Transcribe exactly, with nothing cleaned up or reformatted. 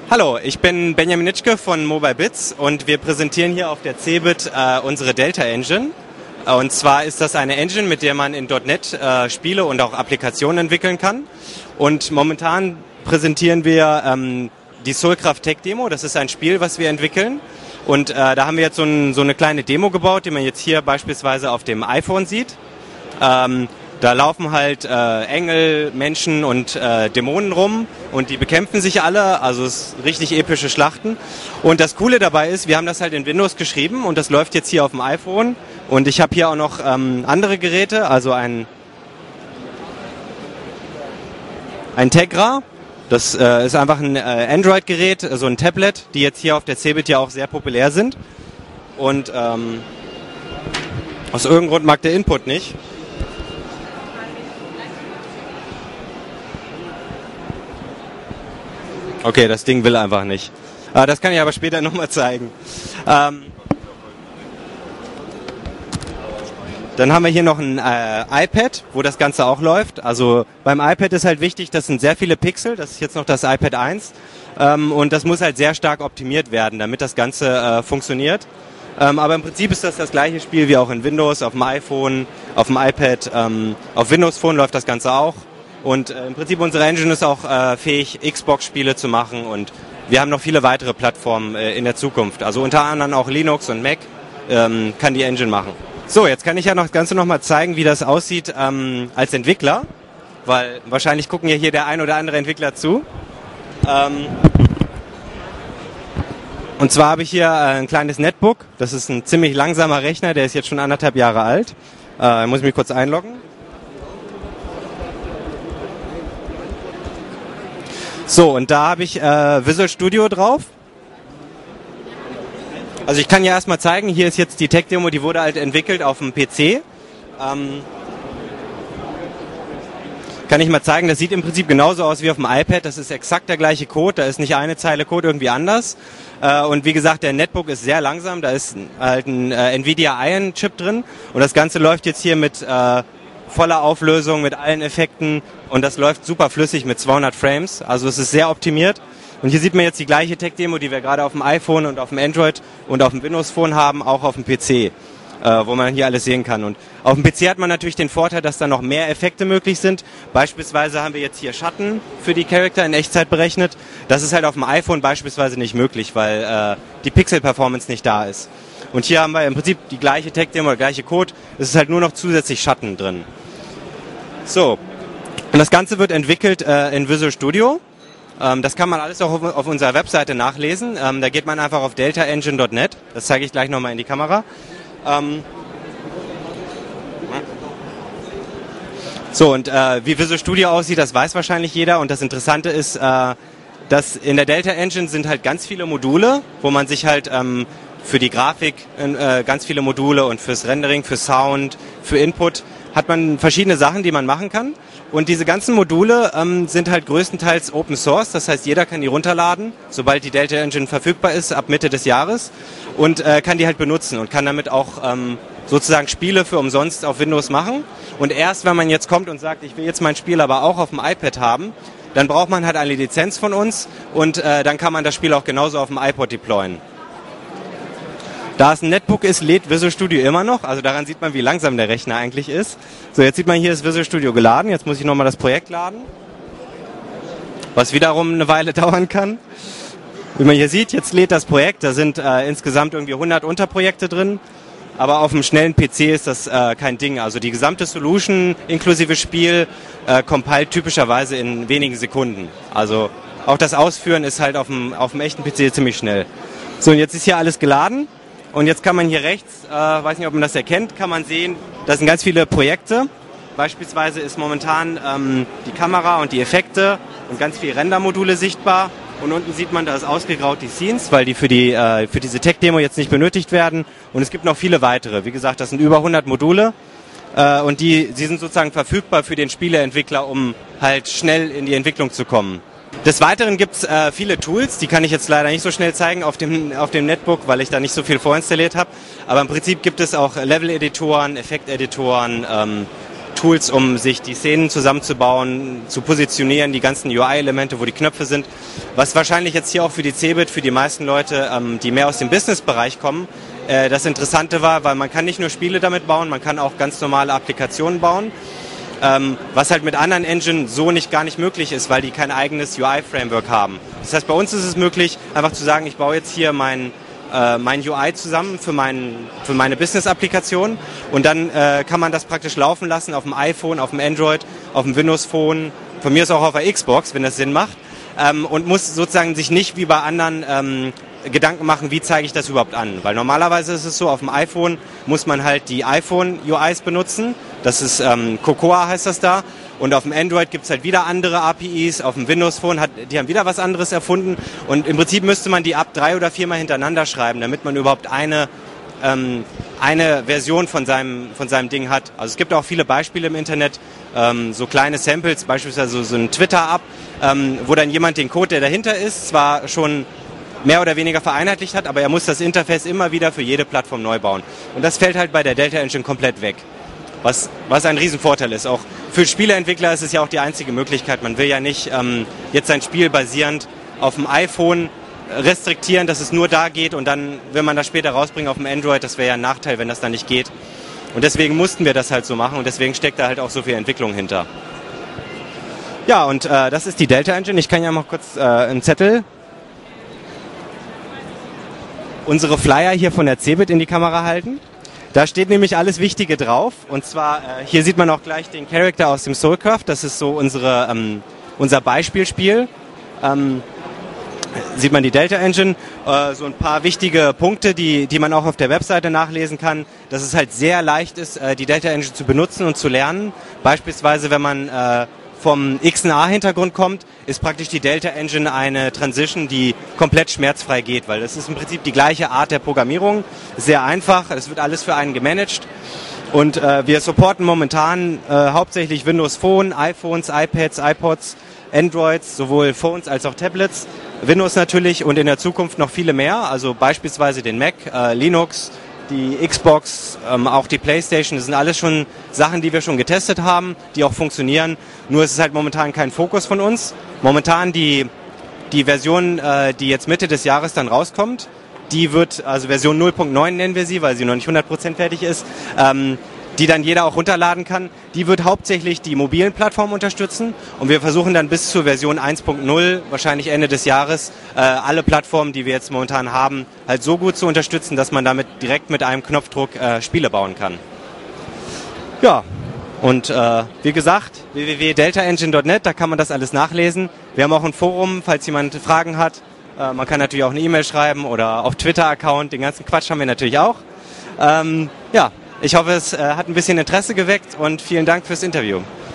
Hallo, ich bin Benjamin Nitschke von Mobile Bits und wir präsentieren hier auf der CeBIT äh, unsere Delta Engine. Und zwar ist das eine Engine, mit der man in .NET äh, Spiele und auch Applikationen entwickeln kann. Und momentan präsentieren wir ähm, die Soulcraft Tech Demo. Das ist ein Spiel, was wir entwickeln. Und äh, da haben wir jetzt so, ein, so eine kleine Demo gebaut, die man jetzt hier beispielsweise auf dem iPhone sieht. Ähm, Da laufen halt äh, Engel, Menschen und äh, Dämonen rum und die bekämpfen sich alle, also es sind richtig epische Schlachten. Und das Coole dabei ist, wir haben das halt in Windows geschrieben und das läuft jetzt hier auf dem iPhone. Und ich habe hier auch noch ähm, andere Geräte, also ein, ein Tegra. Das äh, ist einfach ein äh, Android-Gerät, so also ein Tablet, die jetzt hier auf der CeBIT ja auch sehr populär sind. Und ähm, aus irgendeinem Grund mag der Input nicht. Okay, das Ding will einfach nicht. Äh, das kann ich aber später nochmal zeigen. Ähm, dann haben wir hier noch ein äh, iPad, wo das Ganze auch läuft. Also beim iPad ist halt wichtig, das sind sehr viele Pixel. Das ist jetzt noch das iPad eins. Ähm, und das muss halt sehr stark optimiert werden, damit das Ganze äh, funktioniert. Ähm, aber im Prinzip ist das das gleiche Spiel wie auch in Windows, auf dem iPhone, auf dem iPad. Ähm, auf Windows Phone läuft das Ganze auch. Und äh, im Prinzip unsere Engine ist auch äh, fähig, Xbox-Spiele zu machen und wir haben noch viele weitere Plattformen äh, in der Zukunft. Also unter anderem auch Linux und Mac ähm, kann die Engine machen. So, jetzt kann ich ja noch das Ganze nochmal zeigen, wie das aussieht ähm, als Entwickler, weil wahrscheinlich gucken ja hier der ein oder andere Entwickler zu. Ähm, und zwar habe ich hier äh, ein kleines Netbook, das ist ein ziemlich langsamer Rechner, der ist jetzt schon anderthalb Jahre alt. Äh, muss ich mich kurz einloggen. So, und da habe ich äh, Visual Studio drauf. Also ich kann ja erstmal zeigen, hier ist jetzt die Tech-Demo, die wurde halt entwickelt auf dem P C. Ähm, kann ich mal zeigen, das sieht im Prinzip genauso aus wie auf dem iPad, das ist exakt der gleiche Code, da ist nicht eine Zeile Code irgendwie anders. Äh, und wie gesagt, der Netbook ist sehr langsam, da ist halt ein äh, Nvidia Ion Chip drin und das Ganze läuft jetzt hier mit äh, voller Auflösung, mit allen Effekten und das läuft super flüssig mit zweihundert Frames, also es ist sehr optimiert. Und hier sieht man jetzt die gleiche Tech-Demo, die wir gerade auf dem iPhone und auf dem Android und auf dem Windows Phone haben, auch auf dem P C, äh, wo man hier alles sehen kann. Und auf dem P C hat man natürlich den Vorteil, dass da noch mehr Effekte möglich sind. Beispielsweise haben wir jetzt hier Schatten für die Charakter in Echtzeit berechnet. Das ist halt auf dem iPhone beispielsweise nicht möglich, weil äh, die Pixel-Performance nicht da ist. Und hier haben wir im Prinzip die gleiche Tech-Demo, der gleiche Code. Es ist halt nur noch zusätzlich Schatten drin. So, und das Ganze wird entwickelt äh, in Visual Studio. Ähm, das kann man alles auch auf, auf unserer Webseite nachlesen. Ähm, da geht man einfach auf delta engine punkt net. Das zeige ich gleich nochmal in die Kamera. Ähm, so, und äh, wie Visual Studio aussieht, das weiß wahrscheinlich jeder. Und das Interessante ist, äh, dass in der Delta Engine sind halt ganz viele Module, wo man sich halt ähm, für die Grafik äh, ganz viele Module und fürs Rendering, für Sound, für Input hat man verschiedene Sachen, die man machen kann. Und diese ganzen Module ähm, sind halt größtenteils Open Source, das heißt, jeder kann die runterladen, sobald die Delta Engine verfügbar ist, ab Mitte des Jahres, und äh, kann die halt benutzen und kann damit auch ähm, sozusagen Spiele für umsonst auf Windows machen. Und erst wenn man jetzt kommt und sagt, ich will jetzt mein Spiel aber auch auf dem iPad haben, dann braucht man halt eine Lizenz von uns und äh, dann kann man das Spiel auch genauso auf dem iPod deployen. Da es ein Netbook ist, lädt Visual Studio immer noch. Also daran sieht man, wie langsam der Rechner eigentlich ist. So, jetzt sieht man, hier ist Visual Studio geladen. Jetzt muss ich nochmal das Projekt laden. Was wiederum eine Weile dauern kann. Wie man hier sieht, jetzt lädt das Projekt. Da sind äh, insgesamt irgendwie hundert Unterprojekte drin. Aber auf einem schnellen P C ist das äh, kein Ding. Also die gesamte Solution inklusive Spiel äh, compiled typischerweise in wenigen Sekunden. Also auch das Ausführen ist halt auf dem, auf dem echten P C ziemlich schnell. So, und jetzt ist hier alles geladen. Und jetzt kann man hier rechts, äh, weiß nicht, ob man das erkennt, kann man sehen, da sind ganz viele Projekte. Beispielsweise ist momentan ähm, die Kamera und die Effekte und ganz viele Rendermodule sichtbar. Und unten sieht man, da ist ausgegraut die Scenes, weil die für, die, äh, für diese Tech-Demo jetzt nicht benötigt werden. Und es gibt noch viele weitere. Wie gesagt, das sind über hundert Module. Äh, und die, die sind sozusagen verfügbar für den Spieleentwickler, um halt schnell in die Entwicklung zu kommen. Des Weiteren gibt es äh, viele Tools, die kann ich jetzt leider nicht so schnell zeigen auf dem, auf dem Netbook, weil ich da nicht so viel vorinstalliert habe. Aber im Prinzip gibt es auch Level-Editoren, Effekt-Editoren, ähm, Tools, um sich die Szenen zusammenzubauen, zu positionieren, die ganzen U I-Elemente, wo die Knöpfe sind. Was wahrscheinlich jetzt hier auch für die Cebit, für die meisten Leute, ähm, die mehr aus dem Business-Bereich kommen, äh, das Interessante war, weil man kann nicht nur Spiele damit bauen, man kann auch ganz normale Applikationen bauen. Ähm, was halt mit anderen Engines so nicht gar nicht möglich ist, weil die kein eigenes U I-Framework haben. Das heißt, bei uns ist es möglich, einfach zu sagen, ich baue jetzt hier mein, äh, mein U I zusammen für, mein, für meine Business-Applikation und dann äh, kann man das praktisch laufen lassen auf dem iPhone, auf dem Android, auf dem Windows-Phone, von mir ist auch auf der Xbox, wenn das Sinn macht, ähm, und muss sozusagen sich nicht wie bei anderen ähm, Gedanken machen, wie zeige ich das überhaupt an. Weil normalerweise ist es so, auf dem iPhone muss man halt die iPhone-U Is benutzen. Das ist ähm, Cocoa heißt das da. Und auf dem Android gibt es halt wieder andere A P Is. Auf dem Windows Phone hat, die haben wieder was anderes erfunden. Und im Prinzip müsste man die ab drei oder viermal hintereinander schreiben, damit man überhaupt eine, ähm, eine Version von seinem, von seinem Ding hat. Also es gibt auch viele Beispiele im Internet, ähm, so kleine Samples, beispielsweise so, so ein Twitter-App, ähm, wo dann jemand den Code, der dahinter ist, zwar schon mehr oder weniger vereinheitlicht hat, aber er muss das Interface immer wieder für jede Plattform neu bauen. Und das fällt halt bei der Delta Engine komplett weg, was, was ein Riesenvorteil ist. Auch für Spieleentwickler ist es ja auch die einzige Möglichkeit. Man will ja nicht ähm, jetzt sein Spiel basierend auf dem iPhone restriktieren, dass es nur da geht und dann, wenn man das später rausbringt auf dem Android, das wäre ja ein Nachteil, wenn das dann nicht geht. Und deswegen mussten wir das halt so machen und deswegen steckt da halt auch so viel Entwicklung hinter. Ja, und äh, das ist die Delta Engine. Ich kann ja mal kurz äh, einen Zettel unsere Flyer hier von der Cebit in die Kamera halten. Da steht nämlich alles Wichtige drauf. Und zwar, äh, hier sieht man auch gleich den Charakter aus dem Soulcraft. Das ist so unsere, ähm, unser Beispielspiel. Ähm, sieht man die Delta Engine. Äh, so ein paar wichtige Punkte, die, die man auch auf der Webseite nachlesen kann. Dass es halt sehr leicht ist, äh, die Delta Engine zu benutzen und zu lernen. Beispielsweise, wenn man äh, vom X N A-Hintergrund kommt, ist praktisch die Delta Engine eine Transition, die komplett schmerzfrei geht, weil das ist im Prinzip die gleiche Art der Programmierung, sehr einfach, es wird alles für einen gemanagt und äh, wir supporten momentan äh, hauptsächlich Windows Phone, iPhones, iPads, iPods, Androids, sowohl Phones als auch Tablets, Windows natürlich und in der Zukunft noch viele mehr, also beispielsweise den Mac, äh, Linux, die Xbox, ähm, auch die Playstation, das sind alles schon Sachen, die wir schon getestet haben, die auch funktionieren. Nur ist es halt momentan kein Fokus von uns. Momentan die, die Version, äh, die jetzt Mitte des Jahres dann rauskommt, die wird, also Version null Punkt neun nennen wir sie, weil sie noch nicht hundert Prozent fertig ist, ähm, die dann jeder auch runterladen kann. Die wird hauptsächlich die mobilen Plattformen unterstützen und wir versuchen dann bis zur Version eins Punkt null, wahrscheinlich Ende des Jahres, äh, alle Plattformen, die wir jetzt momentan haben, halt so gut zu unterstützen, dass man damit direkt mit einem Knopfdruck äh, Spiele bauen kann. Ja, und äh, wie gesagt, w w w punkt delta engine punkt net, da kann man das alles nachlesen. Wir haben auch ein Forum, falls jemand Fragen hat. Äh, man kann natürlich auch eine E-Mail schreiben oder auf Twitter-Account, den ganzen Quatsch haben wir natürlich auch. Ähm, ja. Ich hoffe, es äh, hat ein bisschen Interesse geweckt und vielen Dank fürs Interview.